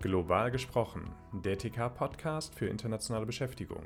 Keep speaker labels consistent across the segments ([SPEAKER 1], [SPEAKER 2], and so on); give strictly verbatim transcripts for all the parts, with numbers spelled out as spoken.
[SPEAKER 1] Global gesprochen, der T K-Podcast für internationale Beschäftigung.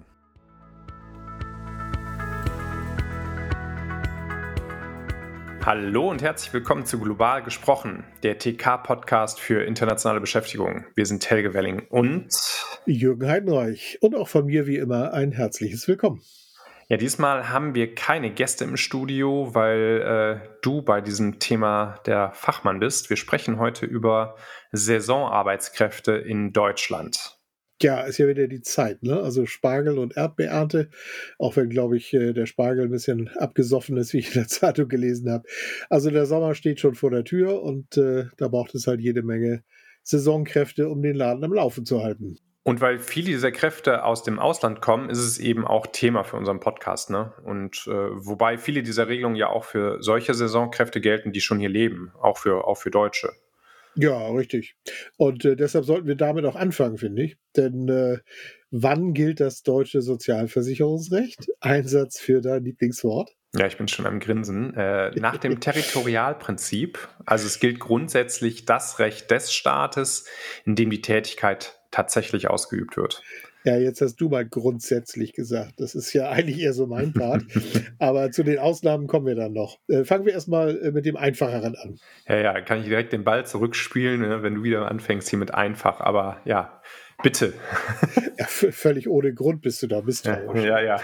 [SPEAKER 1] Hallo und herzlich willkommen zu Global gesprochen, der T K-Podcast für internationale Beschäftigung. Wir sind Helge Welling und
[SPEAKER 2] Jürgen Heidenreich und auch von mir wie immer ein herzliches Willkommen.
[SPEAKER 1] Ja, diesmal haben wir keine Gäste im Studio, weil äh, du bei diesem Thema der Fachmann bist. Wir sprechen heute über Saisonarbeitskräfte in Deutschland.
[SPEAKER 2] Ja, ist ja wieder die Zeit, ne? Also Spargel- und Erdbeerernte, auch wenn, glaube ich, der Spargel ein bisschen abgesoffen ist, wie ich in der Zeitung gelesen habe. Also der Sommer steht schon vor der Tür und äh, da braucht es halt jede Menge Saisonkräfte, um den Laden am Laufen zu halten.
[SPEAKER 1] Und weil viele dieser Kräfte aus dem Ausland kommen, ist es eben auch Thema für unseren Podcast, ne? Und äh, wobei viele dieser Regelungen ja auch für solche Saisonkräfte gelten, die schon hier leben, auch für, auch für Deutsche.
[SPEAKER 2] Ja, richtig. Und äh, deshalb sollten wir damit auch anfangen, finde ich. Denn äh, wann gilt das deutsche Sozialversicherungsrecht? Einsatz für dein Lieblingswort?
[SPEAKER 1] Ja, ich bin schon am Grinsen. Äh, nach dem Territorialprinzip, also es gilt grundsätzlich das Recht des Staates, in dem die Tätigkeit tatsächlich ausgeübt wird.
[SPEAKER 2] Ja, jetzt hast du mal grundsätzlich gesagt. Das ist ja eigentlich eher so mein Part. Aber zu den Ausnahmen kommen wir dann noch. Äh, fangen wir erstmal äh, mit dem Einfacheren an.
[SPEAKER 1] Ja, ja, kann ich direkt den Ball zurückspielen, ne, wenn du wieder anfängst hier mit einfach. Aber ja, bitte.
[SPEAKER 2] Ja, v- völlig ohne Grund bist du da misstrauisch.
[SPEAKER 1] Ja, ja.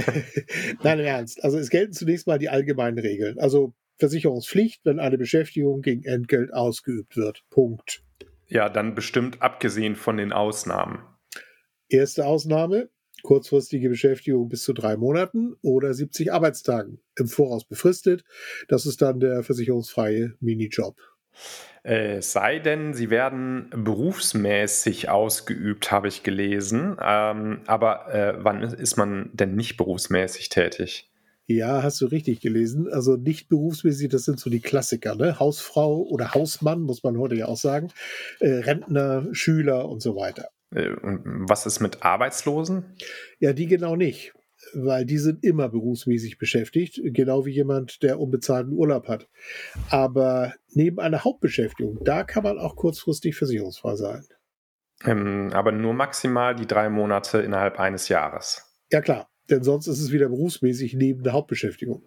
[SPEAKER 2] Nein, im Ernst. Also es gelten zunächst mal die allgemeinen Regeln. Also Versicherungspflicht, wenn eine Beschäftigung gegen Entgelt ausgeübt wird. Punkt.
[SPEAKER 1] Ja, dann bestimmt abgesehen von den Ausnahmen.
[SPEAKER 2] Erste Ausnahme, kurzfristige Beschäftigung bis zu drei Monaten oder siebzig Arbeitstagen. Im Voraus befristet. Das ist dann der versicherungsfreie Minijob.
[SPEAKER 1] Äh, Es sei denn, sie werden berufsmäßig ausgeübt, habe ich gelesen. Ähm, aber äh, wann ist ist man denn nicht berufsmäßig tätig?
[SPEAKER 2] Ja, hast du richtig gelesen. Also nicht berufsmäßig, das sind so die Klassiker, ne? Hausfrau oder Hausmann, muss man heute ja auch sagen. Äh, Rentner, Schüler und so weiter.
[SPEAKER 1] Äh, Und was ist mit Arbeitslosen?
[SPEAKER 2] Ja, die genau nicht, weil die sind immer berufsmäßig beschäftigt, genau wie jemand, der unbezahlten Urlaub hat. Aber neben einer Hauptbeschäftigung, da kann man auch kurzfristig versicherungsfrei sein.
[SPEAKER 1] Ähm, aber nur maximal die drei Monate innerhalb eines Jahres.
[SPEAKER 2] Ja klar, denn sonst ist es wieder berufsmäßig neben der Hauptbeschäftigung.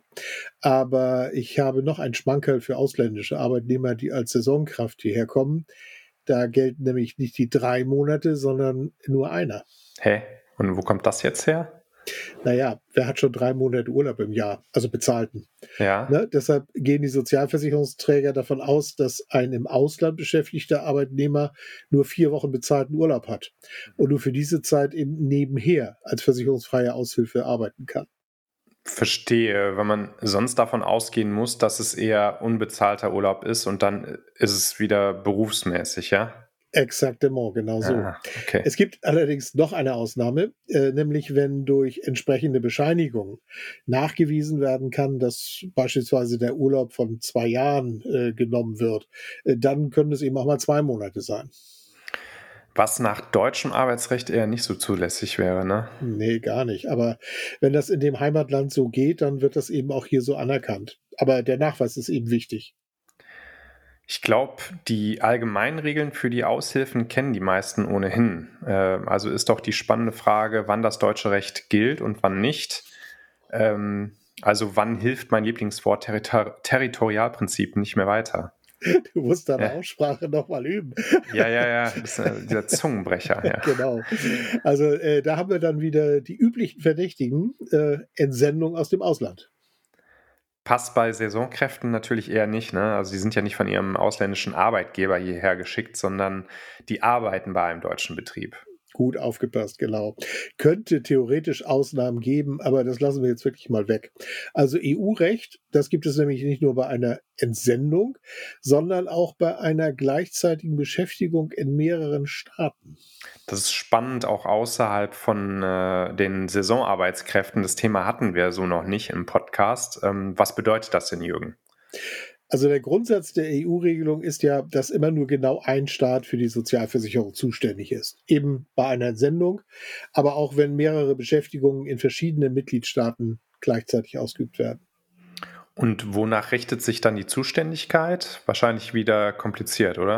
[SPEAKER 2] Aber ich habe noch ein Schmankerl für ausländische Arbeitnehmer, die als Saisonkraft hierher kommen. Da gelten nämlich nicht die drei Monate, sondern nur einer.
[SPEAKER 1] Hä? Und wo kommt das jetzt her?
[SPEAKER 2] Naja, wer hat schon drei Monate Urlaub im Jahr, also bezahlten?
[SPEAKER 1] Ja.
[SPEAKER 2] Ne? Deshalb gehen die Sozialversicherungsträger davon aus, dass ein im Ausland beschäftigter Arbeitnehmer nur vier Wochen bezahlten Urlaub hat und nur für diese Zeit eben nebenher als versicherungsfreie Aushilfe arbeiten kann.
[SPEAKER 1] Verstehe, wenn man sonst davon ausgehen muss, dass es eher unbezahlter Urlaub ist und dann ist es wieder berufsmäßig, ja?
[SPEAKER 2] Exaktement, genau so.
[SPEAKER 1] Ah, okay.
[SPEAKER 2] Es gibt allerdings noch eine Ausnahme, äh, nämlich wenn durch entsprechende Bescheinigung nachgewiesen werden kann, dass beispielsweise der Urlaub von zwei Jahren äh, genommen wird, äh, dann können es eben auch mal zwei Monate sein.
[SPEAKER 1] Was nach deutschem Arbeitsrecht eher nicht so zulässig wäre, ne?
[SPEAKER 2] Nee, gar nicht. Aber wenn das in dem Heimatland so geht, dann wird das eben auch hier so anerkannt. Aber der Nachweis ist eben wichtig.
[SPEAKER 1] Ich glaube, die allgemeinen Regeln für die Aushilfen kennen die meisten ohnehin. Äh, also ist doch die spannende Frage, wann das deutsche Recht gilt und wann nicht. Ähm, also wann hilft mein Lieblingswort Territor- Territorialprinzip nicht mehr weiter?
[SPEAKER 2] Du musst deine
[SPEAKER 1] Ja.
[SPEAKER 2] Aussprache nochmal üben.
[SPEAKER 1] Ja, ja, ja, das ist äh, dieser Zungenbrecher. Ja.
[SPEAKER 2] Genau. Also äh, da haben wir dann wieder die üblichen Verdächtigen, äh, Entsendung aus dem Ausland.
[SPEAKER 1] Passt bei Saisonkräften natürlich eher nicht, ne? Also die sind ja nicht von ihrem ausländischen Arbeitgeber hierher geschickt, sondern die arbeiten bei einem deutschen Betrieb.
[SPEAKER 2] Gut aufgepasst, genau. Könnte theoretisch Ausnahmen geben, aber das lassen wir jetzt wirklich mal weg. Also E U-Recht, das gibt es nämlich nicht nur bei einer Entsendung, sondern auch bei einer gleichzeitigen Beschäftigung in mehreren Staaten.
[SPEAKER 1] Das ist spannend, auch außerhalb von äh, den Saisonarbeitskräften. Das Thema hatten wir so noch nicht im Podcast. Ähm, was bedeutet das denn, Jürgen?
[SPEAKER 2] Also der Grundsatz der E U-Regelung ist ja, dass immer nur genau ein Staat für die Sozialversicherung zuständig ist. Eben bei einer Entsendung, aber auch wenn mehrere Beschäftigungen in verschiedenen Mitgliedstaaten gleichzeitig ausgeübt werden.
[SPEAKER 1] Und wonach richtet sich dann die Zuständigkeit? Wahrscheinlich wieder kompliziert, oder?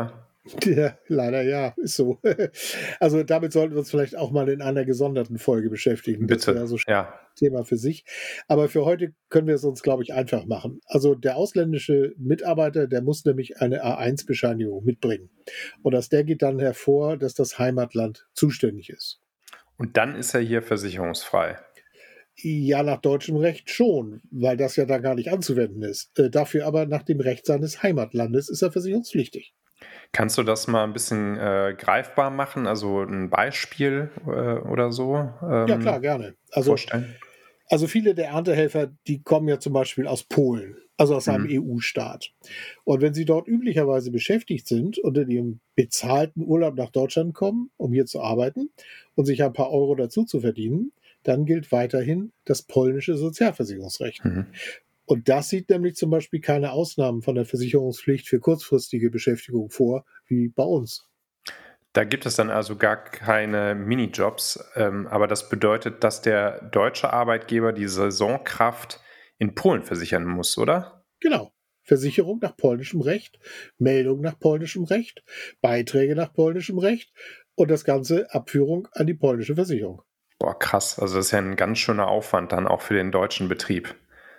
[SPEAKER 2] Ja, leider ja, ist so. Also, damit sollten wir uns vielleicht auch mal in einer gesonderten Folge beschäftigen. Das
[SPEAKER 1] Bitte,
[SPEAKER 2] wäre so
[SPEAKER 1] ja.
[SPEAKER 2] Thema für sich. Aber für heute können wir es uns, glaube ich, einfach machen. Also, der ausländische Mitarbeiter, der muss nämlich eine A eins Bescheinigung mitbringen. Und aus der geht dann hervor, dass das Heimatland zuständig ist.
[SPEAKER 1] Und dann ist er hier versicherungsfrei.
[SPEAKER 2] Ja, nach deutschem Recht schon, weil das ja da gar nicht anzuwenden ist. Äh, dafür aber nach dem Recht seines Heimatlandes ist er versicherungspflichtig.
[SPEAKER 1] Kannst du das mal ein bisschen, äh, greifbar machen? Also, ein Beispiel, äh, oder so,
[SPEAKER 2] Ja klar,
[SPEAKER 1] ähm,
[SPEAKER 2] gerne. Also
[SPEAKER 1] vorstellen?
[SPEAKER 2] also viele der Erntehelfer, die kommen ja zum Beispiel aus Polen, also aus einem
[SPEAKER 1] Mhm.
[SPEAKER 2] E U-Staat. Und wenn sie dort üblicherweise beschäftigt sind und in ihrem bezahlten Urlaub nach Deutschland kommen, um hier zu arbeiten und sich ein paar Euro dazu zu verdienen, dann gilt weiterhin das polnische Sozialversicherungsrecht.
[SPEAKER 1] Mhm.
[SPEAKER 2] Und das sieht nämlich zum Beispiel keine Ausnahmen von der Versicherungspflicht für kurzfristige Beschäftigung vor, wie bei uns.
[SPEAKER 1] Da gibt es dann also gar keine Minijobs, ähm, aber das bedeutet, dass der deutsche Arbeitgeber die Saisonkraft in Polen versichern muss, oder?
[SPEAKER 2] Genau. Versicherung nach polnischem Recht, Meldung nach polnischem Recht, Beiträge nach polnischem Recht und das Ganze Abführung an die polnische Versicherung.
[SPEAKER 1] Boah, krass. Also, das ist ja ein ganz schöner Aufwand dann auch für den deutschen Betrieb.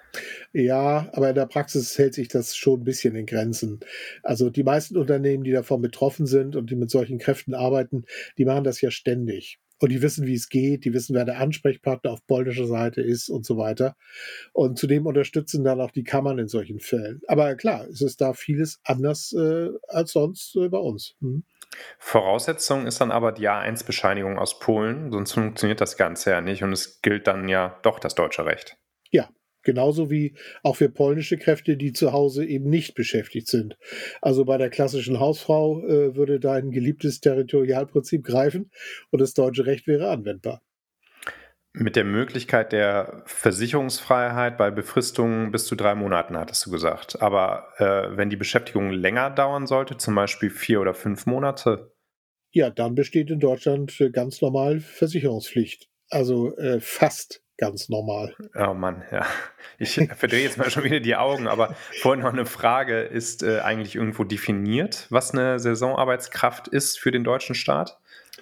[SPEAKER 2] Ja, aber in der Praxis hält sich das schon ein bisschen in Grenzen. Also, die meisten Unternehmen, die davon betroffen sind und die mit solchen Kräften arbeiten, die machen das ja ständig. Und die wissen, wie es geht, die wissen, wer der Ansprechpartner auf polnischer Seite ist und so weiter. Und zudem unterstützen dann auch die Kammern in solchen Fällen. Aber klar, es ist da vieles anders, äh, als sonst, äh, bei uns. Mhm.
[SPEAKER 1] Voraussetzung ist dann aber die A eins Bescheinigung aus Polen, sonst funktioniert das Ganze ja nicht und es gilt dann ja doch das deutsche Recht.
[SPEAKER 2] Ja, genauso wie auch für polnische Kräfte, die zu Hause eben nicht beschäftigt sind. Also bei der klassischen Hausfrau äh, würde da ein geliebtes Territorialprinzip greifen und das deutsche Recht wäre anwendbar.
[SPEAKER 1] Mit der Möglichkeit der Versicherungsfreiheit bei Befristungen bis zu drei Monaten, hattest du gesagt. Aber, äh, wenn die Beschäftigung länger dauern sollte, zum Beispiel vier oder fünf Monate?
[SPEAKER 2] Ja, dann besteht in Deutschland äh, ganz normal Versicherungspflicht. Also äh, fast ganz normal.
[SPEAKER 1] Oh Mann, ja. Ich verdrehe jetzt mal schon wieder die Augen, aber vorhin noch eine Frage: Ist, äh, eigentlich irgendwo definiert, was eine Saisonarbeitskraft ist für den deutschen Staat?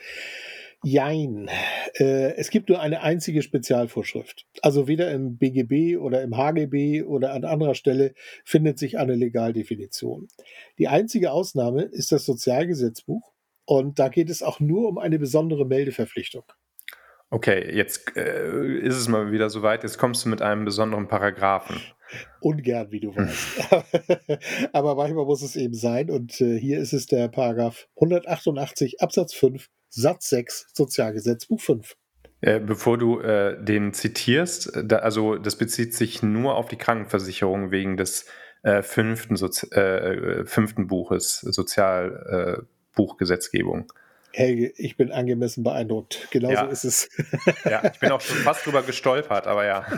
[SPEAKER 2] Jein. Äh, es gibt nur eine einzige Spezialvorschrift. Also weder im B G B oder im H G B oder an anderer Stelle findet sich eine Legaldefinition. Die einzige Ausnahme ist das Sozialgesetzbuch und da geht es auch nur um eine besondere Meldeverpflichtung.
[SPEAKER 1] Okay, jetzt, äh, ist es mal wieder soweit. Jetzt kommst du mit einem besonderen Paragraphen.
[SPEAKER 2] Ungern, wie du weißt. Aber manchmal muss es eben sein und äh, hier ist es der Paragraph hundertachtundachtzig Absatz fünf Satz sechs Sozialgesetzbuch fünf.
[SPEAKER 1] Äh, bevor du, äh, den zitierst, äh, da also, das bezieht sich nur auf die Krankenversicherung wegen des, äh, fünften Sozi äh, äh, fünften Buches Sozialbuchgesetzgebung. äh, Buchgesetzgebung.
[SPEAKER 2] Helge, ich bin angemessen beeindruckt. Genauso
[SPEAKER 1] Ja,
[SPEAKER 2] ist es.
[SPEAKER 1] ja, ich bin auch schon fast drüber gestolpert, aber ja.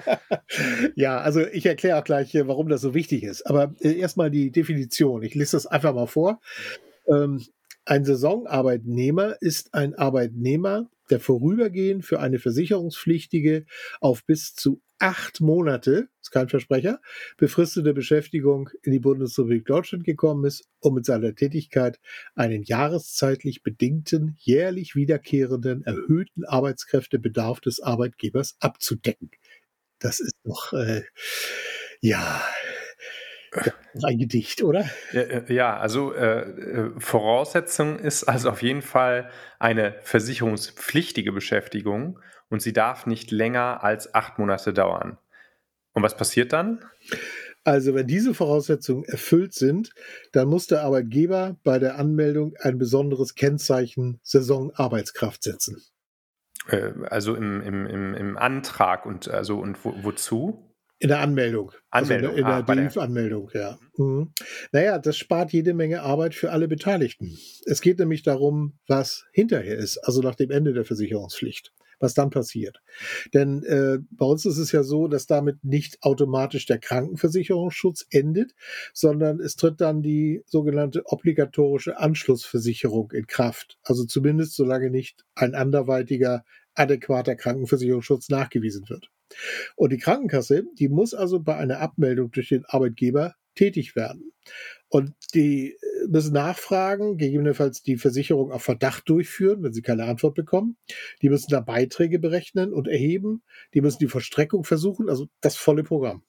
[SPEAKER 2] Ja, also ich erkläre auch gleich, äh, warum das so wichtig ist. Aber äh, erstmal die Definition. Ich lese das einfach mal vor. Ähm, ein Saisonarbeitnehmer ist ein Arbeitnehmer, der vorübergehend für eine Versicherungspflichtige auf bis zu acht Monate, ist kein Versprecher, befristete Beschäftigung in die Bundesrepublik Deutschland gekommen ist, um mit seiner Tätigkeit einen jahreszeitlich bedingten, jährlich wiederkehrenden, erhöhten Arbeitskräftebedarf des Arbeitgebers abzudecken. Das ist doch, äh, ja, noch ein Gedicht, oder?
[SPEAKER 1] Ja, äh, ja, also, äh, äh, Voraussetzung ist also auf jeden Fall eine versicherungspflichtige Beschäftigung und sie darf nicht länger als acht Monate dauern. Und was passiert dann?
[SPEAKER 2] Also, wenn diese Voraussetzungen erfüllt sind, dann muss der Arbeitgeber bei der Anmeldung ein besonderes Kennzeichen Saisonarbeitskraft setzen.
[SPEAKER 1] Äh, also im im im im Antrag und also und wo wozu?
[SPEAKER 2] In der Anmeldung, also in der
[SPEAKER 1] Anmeldung,
[SPEAKER 2] in
[SPEAKER 1] ah,
[SPEAKER 2] der
[SPEAKER 1] bei der
[SPEAKER 2] D I F-Anmeldung, ja. Mhm. Na ja, das spart jede Menge Arbeit für alle Beteiligten. Es geht nämlich darum, was hinterher ist, also nach dem Ende der Versicherungspflicht, was dann passiert. Denn, äh, bei uns ist es ja so, dass damit nicht automatisch der Krankenversicherungsschutz endet, sondern es tritt dann die sogenannte obligatorische Anschlussversicherung in Kraft. Also zumindest solange nicht ein anderweitiger adäquater Krankenversicherungsschutz nachgewiesen wird. Und die Krankenkasse, die muss also bei einer Abmeldung durch den Arbeitgeber tätig werden. Und die äh, müssen nachfragen, gegebenenfalls die Versicherung auf Verdacht durchführen, wenn sie keine Antwort bekommen. Die müssen da Beiträge berechnen und erheben. Die müssen die Vollstreckung versuchen, also das volle Programm.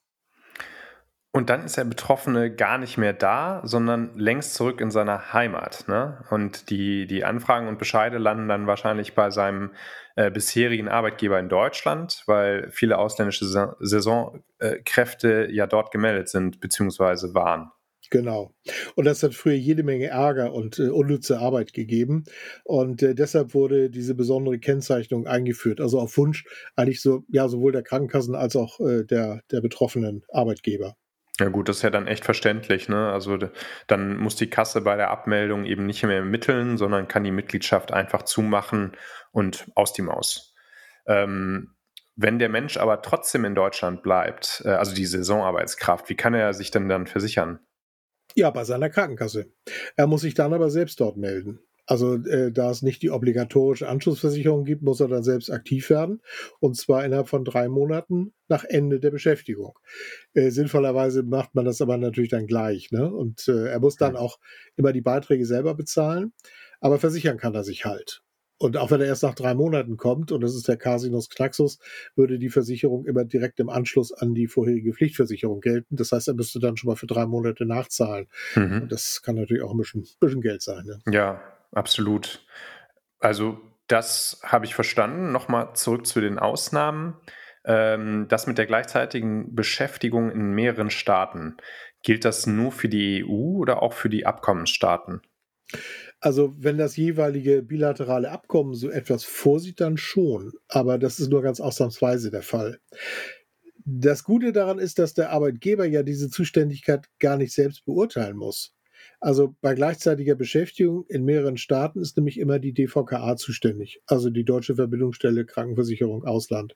[SPEAKER 1] Und dann ist der Betroffene gar nicht mehr da, sondern längst zurück in seiner Heimat, ne? Und die die Anfragen und Bescheide landen dann wahrscheinlich bei seinem, äh, bisherigen Arbeitgeber in Deutschland, weil viele ausländische Sa Saisonkräfte ja dort gemeldet sind beziehungsweise waren.
[SPEAKER 2] Genau. Und das hat früher jede Menge Ärger und, äh, unnütze Arbeit gegeben. Und, äh, deshalb wurde diese besondere Kennzeichnung eingeführt. Also auf Wunsch eigentlich so ja, sowohl der Krankenkassen als auch, äh, der der betroffenen Arbeitgeber.
[SPEAKER 1] Ja gut, das ist ja dann echt verständlich, ne? Also, d dann muss die Kasse bei der Abmeldung eben nicht mehr ermitteln, sondern kann die Mitgliedschaft einfach zumachen und aus die Maus. Ähm, wenn der Mensch aber trotzdem in Deutschland bleibt, äh, also die Saisonarbeitskraft, wie kann er sich denn dann versichern?
[SPEAKER 2] Ja, bei seiner Krankenkasse. Er muss sich dann aber selbst dort melden. Also, äh, da es nicht die obligatorische Anschlussversicherung gibt, muss er dann selbst aktiv werden, und zwar innerhalb von drei Monaten nach Ende der Beschäftigung. Äh, sinnvollerweise macht man das aber natürlich dann gleich, ne? Und, äh, er muss dann
[SPEAKER 1] Hm.
[SPEAKER 2] auch immer die Beiträge selber bezahlen, aber versichern kann er sich halt. Und auch wenn er erst nach drei Monaten kommt, und das ist der Casinus Knaxus, würde die Versicherung immer direkt im Anschluss an die vorherige Pflichtversicherung gelten. Das heißt, er müsste dann schon mal für drei Monate nachzahlen. Und
[SPEAKER 1] Mhm.
[SPEAKER 2] das kann natürlich auch ein bisschen bisschen Geld sein, ne?
[SPEAKER 1] Ja, absolut. Also, das habe ich verstanden. Noch mal zurück zu den Ausnahmen. Ähm, das mit der gleichzeitigen Beschäftigung in mehreren Staaten, gilt das nur für die E U oder auch für die Abkommensstaaten?
[SPEAKER 2] Also, wenn das jeweilige bilaterale Abkommen so etwas vorsieht, dann schon, aber das ist nur ganz ausnahmsweise der Fall. Das Gute daran ist, dass der Arbeitgeber ja diese Zuständigkeit gar nicht selbst beurteilen muss. Also, bei gleichzeitiger Beschäftigung in mehreren Staaten ist nämlich immer die D V K A zuständig, also die Deutsche Verbindungsstelle Krankenversicherung Ausland.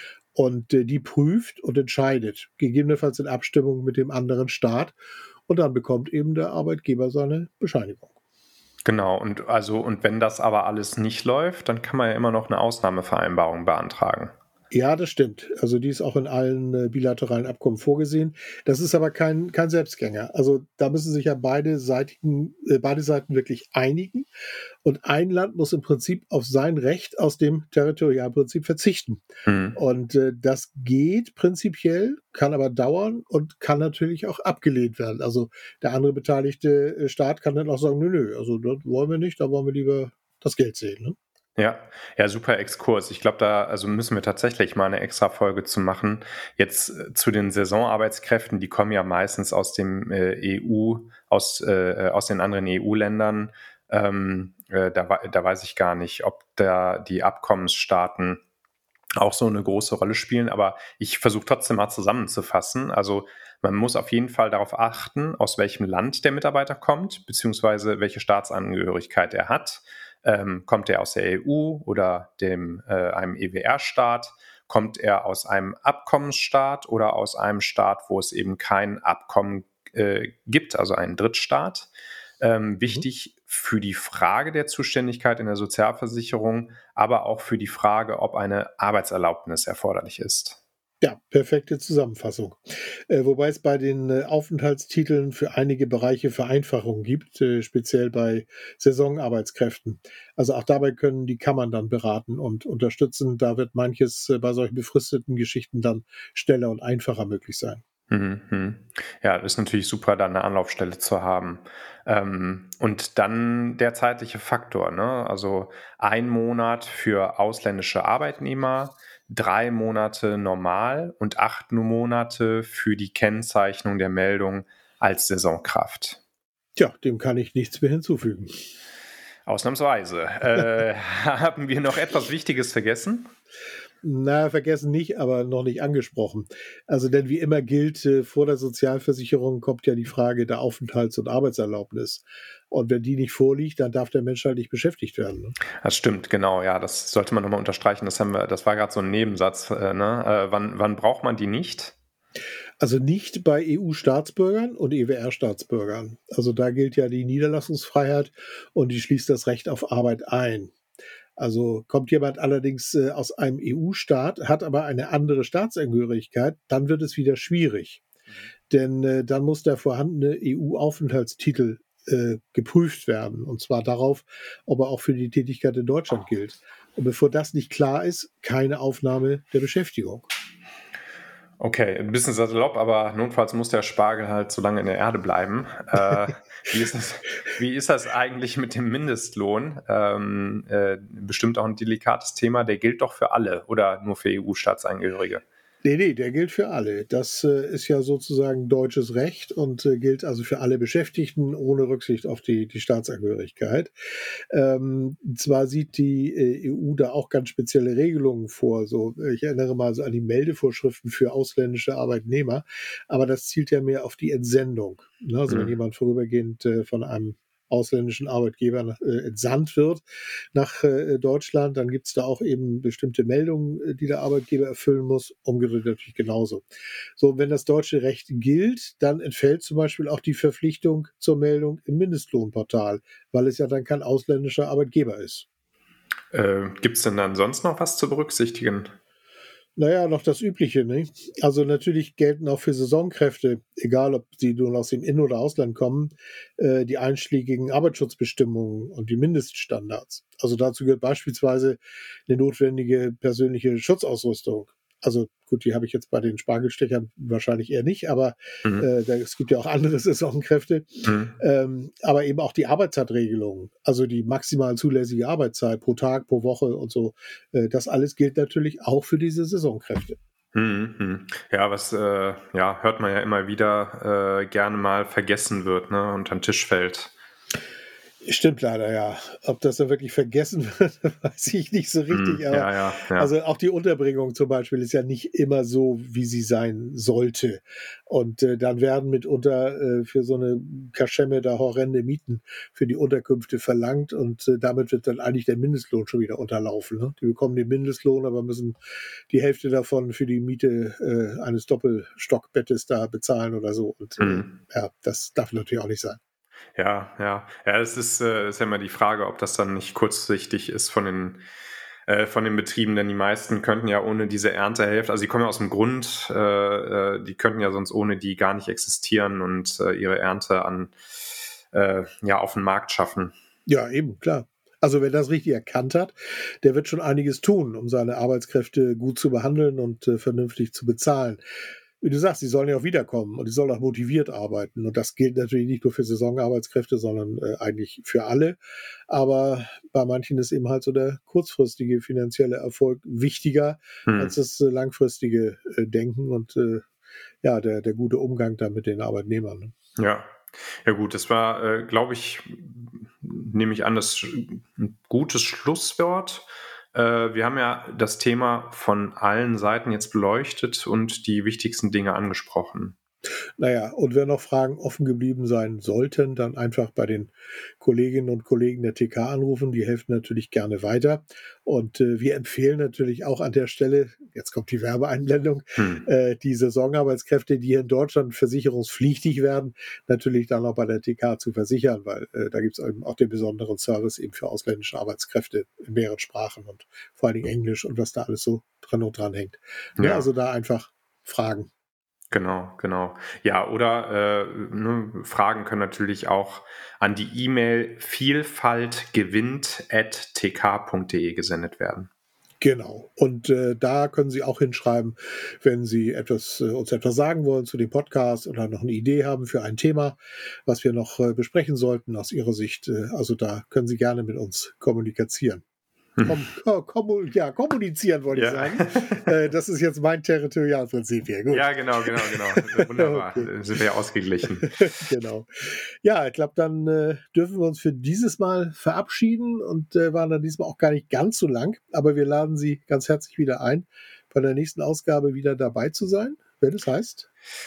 [SPEAKER 2] Und, äh, die prüft und entscheidet, gegebenenfalls in Abstimmung mit dem anderen Staat, und dann bekommt eben der Arbeitgeber seine Bescheinigung.
[SPEAKER 1] Genau, und also und wenn das aber alles nicht läuft, dann kann man ja immer noch eine Ausnahmevereinbarung beantragen.
[SPEAKER 2] Ja, das stimmt. Also, die ist auch in allen, äh, bilateralen Abkommen vorgesehen. Das ist aber kein kein Selbstgänger. Also, da müssen sich ja beide Seitigen äh, beide Seiten wirklich einigen, und ein Land muss im Prinzip auf sein Recht aus dem Territorialprinzip verzichten.
[SPEAKER 1] Mhm.
[SPEAKER 2] Und, äh, das geht prinzipiell, kann aber dauern und kann natürlich auch abgelehnt werden. Also, der andere beteiligte, äh, Staat kann dann auch sagen: „Nö, nö, also das wollen wir nicht, da wollen wir lieber das Geld sehen", ne?
[SPEAKER 1] Ja, ja, super Exkurs. Ich glaube, da also müssen wir tatsächlich mal eine extra Folge zu machen. Jetzt, äh, zu den Saisonarbeitskräften, die kommen ja meistens aus dem, äh, E U aus äh, aus den anderen E U-Ländern. Ähm, äh, da wei da weiß ich gar nicht, ob da die Abkommensstaaten auch so eine große Rolle spielen, aber ich versuche trotzdem mal zusammenzufassen. Also, man muss auf jeden Fall darauf achten, aus welchem Land der Mitarbeiter kommt, beziehungsweise welche Staatsangehörigkeit er hat. Ähm, kommt er aus der E U oder dem äh, einem E W R-Staat? Kommt er aus einem Abkommensstaat oder aus einem Staat, wo es eben kein Abkommen, äh, gibt, also einen Drittstaat? Ähm,
[SPEAKER 2] Mhm.
[SPEAKER 1] wichtig für die Frage der Zuständigkeit in der Sozialversicherung, aber auch für die Frage, ob eine Arbeitserlaubnis erforderlich ist.
[SPEAKER 2] Ja, perfekte Zusammenfassung. Äh, wobei es bei den, äh, Aufenthaltstiteln für einige Bereiche Vereinfachungen gibt, äh, speziell bei Saisonarbeitskräften. Also, auch dabei können die Kammern dann beraten und unterstützen. Da wird manches, äh, bei solchen befristeten Geschichten dann schneller und einfacher möglich sein.
[SPEAKER 1] Mhm, mhm. Ja, das ist natürlich super, da eine Anlaufstelle zu haben. Ähm, und dann der zeitliche Faktor, ne? Also, ein Monat für ausländische Arbeitnehmer, drei Monate normal und acht Monate für die Kennzeichnung der Meldung als Saisonkraft.
[SPEAKER 2] Tja, dem kann ich nichts mehr hinzufügen.
[SPEAKER 1] Ausnahmsweise. Äh, haben wir noch etwas Wichtiges vergessen?
[SPEAKER 2] Na, vergessen nicht, aber noch nicht angesprochen. Also, denn wie immer gilt, äh, vor der Sozialversicherung kommt ja die Frage der Aufenthalts- und Arbeitserlaubnis. Und wenn die nicht vorliegt, dann darf der Mensch halt nicht beschäftigt werden, ne?
[SPEAKER 1] Das stimmt, genau, ja, das sollte man noch mal unterstreichen. Das haben wir das war gerade so ein Nebensatz, äh, ne? Äh, wann wann braucht man die nicht?
[SPEAKER 2] Also, nicht bei E U-Staatsbürgern und E W R-Staatsbürgern. Also, da gilt ja die Niederlassungsfreiheit, und die schließt das Recht auf Arbeit ein. Also, kommt jemand allerdings, äh, aus einem E U-Staat, hat aber eine andere Staatsangehörigkeit, dann wird es wieder schwierig.
[SPEAKER 1] Mhm.
[SPEAKER 2] Denn, äh, dann muss der vorhandene E U-Aufenthaltstitel äh, geprüft werden. Und zwar darauf, ob er auch für die Tätigkeit in Deutschland gilt. Und bevor das nicht klar ist, keine Aufnahme der Beschäftigung.
[SPEAKER 1] Okay, ein bisschen salopp, aber notfalls muss der Spargel halt so lange in der Erde bleiben. Äh, wie, ist das, wie ist das eigentlich mit dem Mindestlohn? Ähm, äh, bestimmt auch ein delikates Thema. Der gilt doch für alle oder nur für E U-Staatsangehörige?
[SPEAKER 2] Nee, nee, der gilt für alle. Das äh, ist ja sozusagen deutsches Recht und äh, gilt also für alle Beschäftigten ohne Rücksicht auf die, die Staatsangehörigkeit. Ähm, zwar sieht die äh, E U da auch ganz spezielle Regelungen vor. So, ich erinnere mal so an die Meldevorschriften für ausländische Arbeitnehmer, aber das zielt ja mehr auf die Entsendung. Ne? Also wenn
[SPEAKER 1] Mhm.
[SPEAKER 2] jemand vorübergehend äh, von einem ausländischen Arbeitgeber äh, entsandt wird nach äh, Deutschland, dann gibt es da auch eben bestimmte Meldungen, äh, die der Arbeitgeber erfüllen muss, umgedreht natürlich genauso. So, wenn das deutsche Recht gilt, dann entfällt zum Beispiel auch die Verpflichtung zur Meldung im Mindestlohnportal, weil es ja dann kein ausländischer Arbeitgeber ist.
[SPEAKER 1] Äh, Gibt es denn dann sonst noch was zu berücksichtigen?
[SPEAKER 2] Naja, noch das Übliche, ne? Also natürlich gelten auch für Saisonkräfte, egal ob sie nun aus dem In- oder Ausland kommen, äh, die einschlägigen Arbeitsschutzbestimmungen und die Mindeststandards. Also dazu gehört beispielsweise eine notwendige persönliche Schutzausrüstung. Also gut, die habe ich jetzt bei den Spargelstechern wahrscheinlich eher nicht, aber
[SPEAKER 1] Mhm.
[SPEAKER 2] äh, da, es gibt ja auch andere Saisonkräfte.
[SPEAKER 1] Mhm.
[SPEAKER 2] Ähm, aber eben auch die Arbeitszeitregelungen, also die maximal zulässige Arbeitszeit pro Tag, pro Woche und so. Äh, das alles gilt natürlich auch für diese Saisonkräfte.
[SPEAKER 1] Mhm. Mhm. Ja, was äh, ja, hört man ja immer wieder äh, gerne mal vergessen wird, ne, unter den Tisch fällt.
[SPEAKER 2] Stimmt leider, ja. Ob das dann wirklich vergessen wird, weiß ich nicht so richtig.
[SPEAKER 1] Mhm.
[SPEAKER 2] Aber
[SPEAKER 1] Ja, ja, ja.
[SPEAKER 2] also auch die Unterbringung zum Beispiel ist ja nicht immer so, wie sie sein sollte. Und äh, dann werden mitunter äh, für so eine Kaschemme da horrende Mieten für die Unterkünfte verlangt. Und äh, damit wird dann eigentlich der Mindestlohn schon wieder unterlaufen. Ne? Die bekommen den Mindestlohn, aber müssen die Hälfte davon für die Miete äh, eines Doppelstockbettes da bezahlen oder so. Und äh,
[SPEAKER 1] Mhm.
[SPEAKER 2] ja, das darf natürlich auch nicht sein.
[SPEAKER 1] Ja, ja. Ja, es ist, äh, ist ja immer die Frage, ob das dann nicht kurzsichtig ist von den, äh, von den Betrieben, denn die meisten könnten ja ohne diese Erntehälfte, also die kommen ja aus dem Grund, äh, äh, die könnten ja sonst ohne die gar nicht existieren und äh, ihre Ernte an, äh, ja, auf den Markt schaffen.
[SPEAKER 2] Ja, eben, klar. Also wer das richtig erkannt hat, der wird schon einiges tun, um seine Arbeitskräfte gut zu behandeln und äh, vernünftig zu bezahlen. Wie du sagst, die sollen ja auch wiederkommen und die sollen auch motiviert arbeiten. Und das gilt natürlich nicht nur für Saisonarbeitskräfte, sondern äh, eigentlich für alle. Aber bei manchen ist eben halt so der kurzfristige finanzielle Erfolg wichtiger als
[SPEAKER 1] Hm.
[SPEAKER 2] das äh, langfristige äh, Denken und äh, ja, der, der gute Umgang da mit den Arbeitnehmern. Ne?
[SPEAKER 1] Ja. Ja gut, das war, äh, glaube ich, nehme ich an, das sch- ein gutes Schlusswort. Äh, wir haben ja das Thema von allen Seiten jetzt beleuchtet und die wichtigsten Dinge angesprochen.
[SPEAKER 2] Naja, und wenn noch Fragen offen geblieben sein sollten, dann einfach bei den Kolleginnen und Kollegen der T K anrufen. Die helfen natürlich gerne weiter. Und äh, wir empfehlen natürlich auch an der Stelle, jetzt kommt die Werbeeinblendung,
[SPEAKER 1] Hm.
[SPEAKER 2] äh, die Saisonarbeitskräfte, die hier in Deutschland versicherungspflichtig werden, natürlich dann auch bei der T K zu versichern, weil äh, da gibt es eben auch den besonderen Service eben für ausländische Arbeitskräfte in mehreren Sprachen und vor allen Dingen Englisch und was da alles so dran und dran hängt. Ne,
[SPEAKER 1] Ja.
[SPEAKER 2] also da einfach fragen.
[SPEAKER 1] Genau, genau. Ja, oder äh, ne, Fragen können natürlich auch an die E-Mail vielfaltgewinnt at t k punkt d e gesendet werden.
[SPEAKER 2] Genau. Und äh, da können Sie auch hinschreiben, wenn Sie etwas, äh, uns etwas sagen wollen zu dem Podcast oder noch eine Idee haben für ein Thema, was wir noch äh, besprechen sollten aus Ihrer Sicht. Äh, also da können Sie gerne mit uns kommunizieren. Kom ko kommu ja, kommunizieren wollte ich
[SPEAKER 1] Ja.
[SPEAKER 2] sagen. Äh, das ist jetzt mein Territorialprinzip hier. Gut.
[SPEAKER 1] Ja, genau, genau, genau. Wunderbar.
[SPEAKER 2] Okay.
[SPEAKER 1] Sind wir ja ausgeglichen.
[SPEAKER 2] Genau. Ja, ich glaube, dann äh, dürfen wir uns für dieses Mal verabschieden und äh, waren dann diesmal auch gar nicht ganz so lang, aber wir laden Sie ganz herzlich wieder ein, bei der nächsten Ausgabe wieder dabei zu sein, wenn es heißt.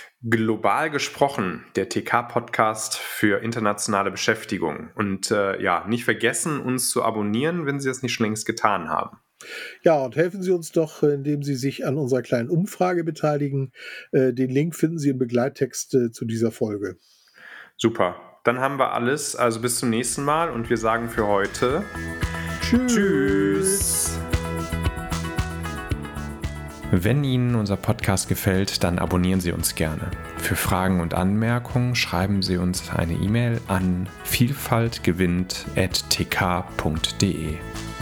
[SPEAKER 1] Global gesprochen, der T K-Podcast für internationale Beschäftigung. Und äh, ja, nicht vergessen, uns zu abonnieren, wenn Sie es nicht schon längst getan haben.
[SPEAKER 2] Ja, und helfen Sie uns doch, äh, indem Sie sich an unserer kleinen Umfrage beteiligen. Äh, den Link finden Sie im Begleittext äh, zu dieser Folge.
[SPEAKER 1] Super. Dann haben wir alles. Also bis zum nächsten Mal und wir sagen für heute
[SPEAKER 2] Tschüss.
[SPEAKER 1] Tschüss. Wenn Ihnen unser Podcast gefällt, dann abonnieren Sie uns gerne. Für Fragen und Anmerkungen schreiben Sie uns eine E-Mail an vielfalt gewinnt at t k punkt d e.